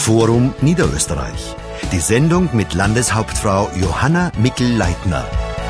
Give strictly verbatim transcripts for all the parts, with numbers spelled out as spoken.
Forum Niederösterreich. Die Sendung mit Landeshauptfrau Johanna Mikl-Leitner.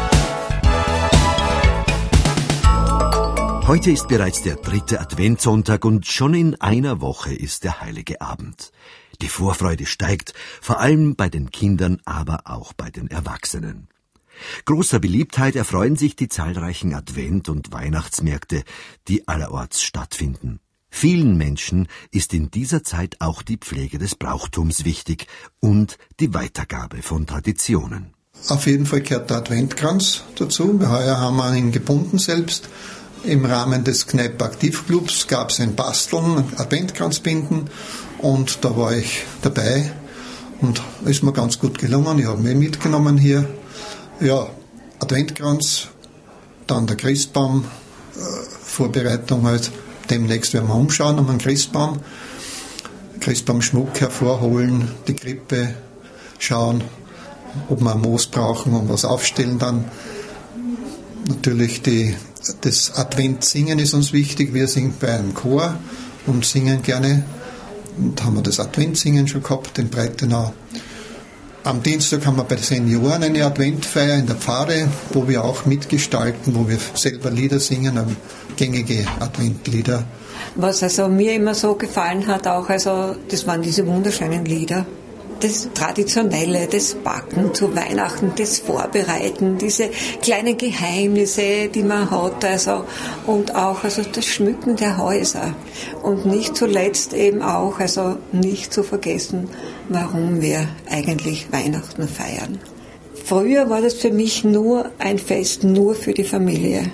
Heute ist bereits der dritte Adventssonntag und schon in einer Woche ist der Heilige Abend. Die Vorfreude steigt, vor allem bei den Kindern, aber auch bei den Erwachsenen. Großer Beliebtheit erfreuen sich die zahlreichen Advent- und Weihnachtsmärkte, die allerorts stattfinden. Vielen Menschen ist in dieser Zeit auch die Pflege des Brauchtums wichtig und die Weitergabe von Traditionen. Auf jeden Fall gehört der Adventkranz dazu. Heuer haben wir ihn gebunden selbst. Im Rahmen des Kneipp Aktivclubs gab es ein Basteln, ein Adventkranzbinden, und da war ich dabei und ist mir ganz gut gelungen. Ich habe mich mitgenommen hier. Ja, Adventkranz, dann der Christbaum, äh, Vorbereitung halt. Demnächst werden wir umschauen um einen Christbaum, Christbaumschmuck hervorholen, die Krippe schauen, ob wir Moos brauchen und was aufstellen dann. Natürlich die, das Adventsingen ist uns wichtig. Wir singen bei einem Chor und singen gerne. Und haben wir das Adventsingen schon gehabt in Breitenau. Am Dienstag haben wir bei den Senioren eine Adventfeier in der Pfarre, wo wir auch mitgestalten, wo wir selber Lieder singen, gängige Adventlieder. Was also mir immer so gefallen hat, auch, also das waren diese wunderschönen Lieder. Das Traditionelle, das Backen zu Weihnachten, das Vorbereiten, diese kleinen Geheimnisse, die man hat, also, und auch also das Schmücken der Häuser. Und nicht zuletzt eben auch, also nicht zu vergessen, warum wir eigentlich Weihnachten feiern. Früher war das für mich nur ein Fest, nur für die Familie.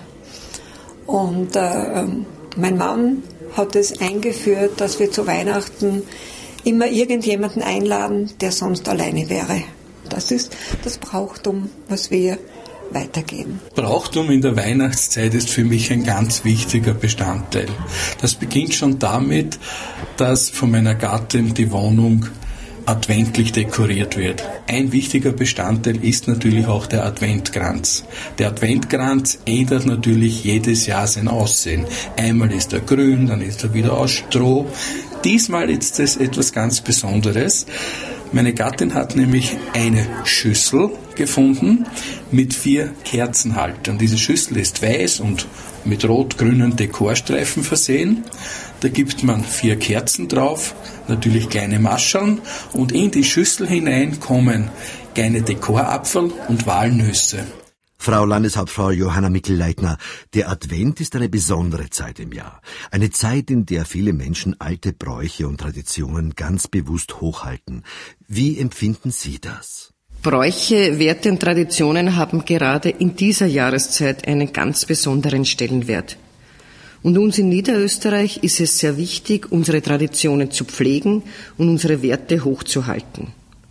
Und äh, mein Mann hat es eingeführt, dass wir zu Weihnachten immer irgendjemanden einladen, der sonst alleine wäre. Das ist das Brauchtum, was wir weitergeben. Brauchtum in der Weihnachtszeit ist für mich ein ganz wichtiger Bestandteil. Das beginnt schon damit, dass von meiner Gattin die Wohnung adventlich dekoriert wird. Ein wichtiger Bestandteil ist natürlich auch der Adventkranz. Der Adventkranz ändert natürlich jedes Jahr sein Aussehen. Einmal ist er grün, dann ist er wieder aus Stroh. Diesmal ist es etwas ganz Besonderes. Meine Gattin hat nämlich eine Schüssel gefunden mit vier Kerzenhaltern. Diese Schüssel ist weiß und mit rot-grünen Dekorstreifen versehen. Da gibt man vier Kerzen drauf, natürlich kleine Mascheln, und in die Schüssel hinein kommen kleine Dekorapfel und Walnüsse. Frau Landeshauptfrau Johanna Mikl-Leitner, der Advent ist eine besondere Zeit im Jahr. Eine Zeit, in der viele Menschen alte Bräuche und Traditionen ganz bewusst hochhalten. Wie empfinden Sie das? Bräuche, Werte und Traditionen haben gerade in dieser Jahreszeit einen ganz besonderen Stellenwert. Und uns in Niederösterreich ist es sehr wichtig, unsere Traditionen zu pflegen und unsere Werte hochzuhalten.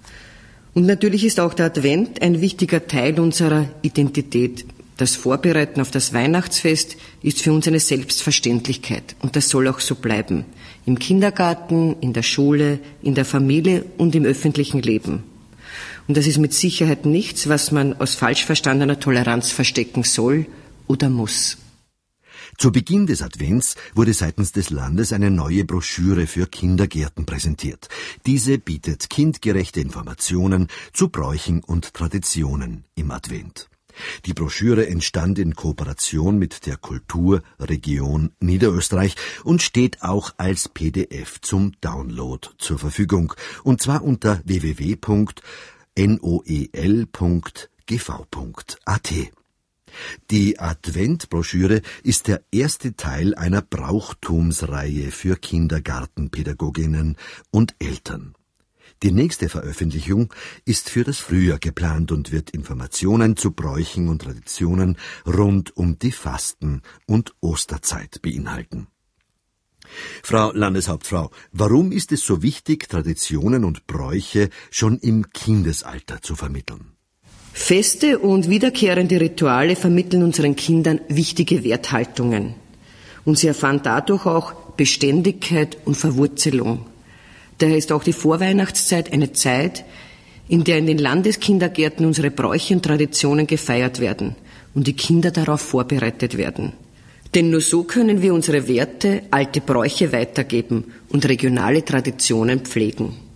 Und natürlich ist auch der Advent ein wichtiger Teil unserer Identität. Das Vorbereiten auf das Weihnachtsfest ist für uns eine Selbstverständlichkeit, und das soll auch so bleiben. Im Kindergarten, in der Schule, in der Familie und im öffentlichen Leben. Und das ist mit Sicherheit nichts, was man aus falsch verstandener Toleranz verstecken soll oder muss. Zu Beginn des Advents wurde seitens des Landes eine neue Broschüre für Kindergärten präsentiert. Diese bietet kindgerechte Informationen zu Bräuchen und Traditionen im Advent. Die Broschüre entstand in Kooperation mit der Kulturregion Niederösterreich und steht auch als P D F zum Download zur Verfügung, und zwar unter w w w punkt noel punkt g v punkt a t. Die Adventbroschüre ist der erste Teil einer Brauchtumsreihe für Kindergartenpädagoginnen und Eltern. Die nächste Veröffentlichung ist für das Frühjahr geplant und wird Informationen zu Bräuchen und Traditionen rund um die Fasten- und Osterzeit beinhalten. Frau Landeshauptfrau, warum ist es so wichtig, Traditionen und Bräuche schon im Kindesalter zu vermitteln? Feste und wiederkehrende Rituale vermitteln unseren Kindern wichtige Werthaltungen. Und sie erfahren dadurch auch Beständigkeit und Verwurzelung. Daher ist auch die Vorweihnachtszeit eine Zeit, in der in den Landeskindergärten unsere Bräuche und Traditionen gefeiert werden und die Kinder darauf vorbereitet werden. Denn nur so können wir unsere Werte, alte Bräuche weitergeben und regionale Traditionen pflegen.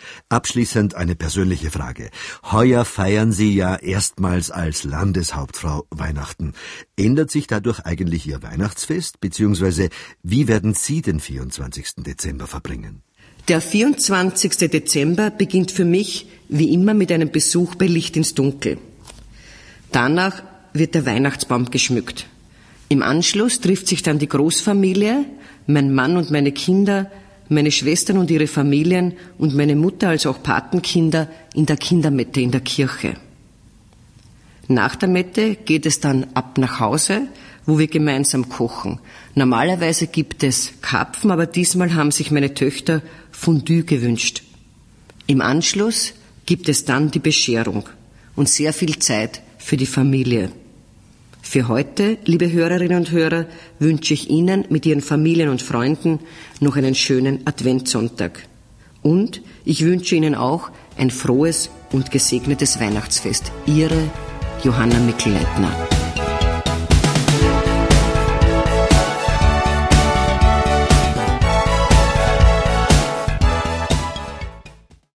Abschließend eine persönliche Frage. Heuer feiern Sie ja erstmals als Landeshauptfrau Weihnachten. Ändert sich dadurch eigentlich Ihr Weihnachtsfest, beziehungsweise wie werden Sie den vierundzwanzigsten Dezember verbringen? Der vierundzwanzigste Dezember beginnt für mich wie immer mit einem Besuch bei Licht ins Dunkel. Danach wird der Weihnachtsbaum geschmückt. Im Anschluss trifft sich dann die Großfamilie, mein Mann und meine Kinder, meine Schwestern und ihre Familien und meine Mutter als auch Patenkinder in der Kindermette in der Kirche. Nach der Mette geht es dann ab nach Hause, wo wir gemeinsam kochen. Normalerweise gibt es Karpfen, aber diesmal haben sich meine Töchter Fondue gewünscht. Im Anschluss gibt es dann die Bescherung und sehr viel Zeit für die Familie. Für heute, liebe Hörerinnen und Hörer, wünsche ich Ihnen mit Ihren Familien und Freunden noch einen schönen Adventssonntag. Und ich wünsche Ihnen auch ein frohes und gesegnetes Weihnachtsfest. Ihre Johanna Mikl-Leitner.